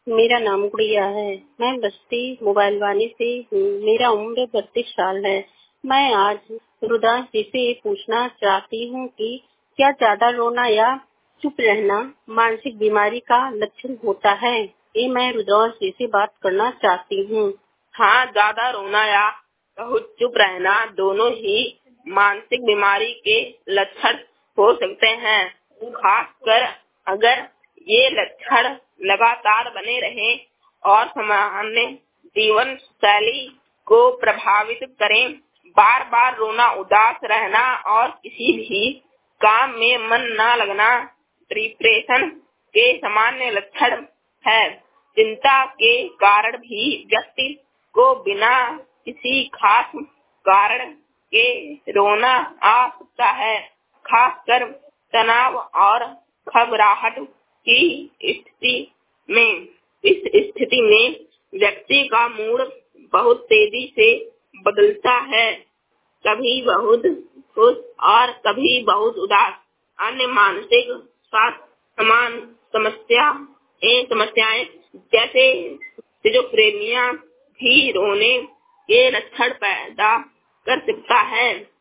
मेरा नाम गुड़िया है। मैं बस्ती मोबाइल वानी से हूँ। मेरा उम्र 32 साल है। मैं आज रुद्रांश जी से पूछना चाहती हूँ कि क्या ज्यादा रोना या चुप रहना मानसिक बीमारी का लक्षण होता है। ये मैं रुद्रांश जी से बात करना चाहती हूँ। हाँ, ज्यादा रोना या बहुत चुप रहना दोनों ही मानसिक बीमारी के लक्षण हो सकते हैं। खासकर अगर ये लक्षण लगातार बने रहें और सामान्य जीवन शैली को प्रभावित करें। बार बार रोना, उदास रहना और किसी भी काम में मन न लगना डिप्रेशन के सामान्य लक्षण है। चिंता के कारण भी व्यक्ति को बिना किसी खास कारण के रोना आ सकता है। खासकर तनाव और घबराहट की स्थिति में। इस स्थिति में व्यक्ति का मूड बहुत तेजी से बदलता है, कभी बहुत खुश और कभी बहुत उदास। अन्य मानसिक स्वास्थ्य समान समस्याएं जैसे सिजोफ्रेनिया भी रोने के लक्षण पैदा कर सकता है।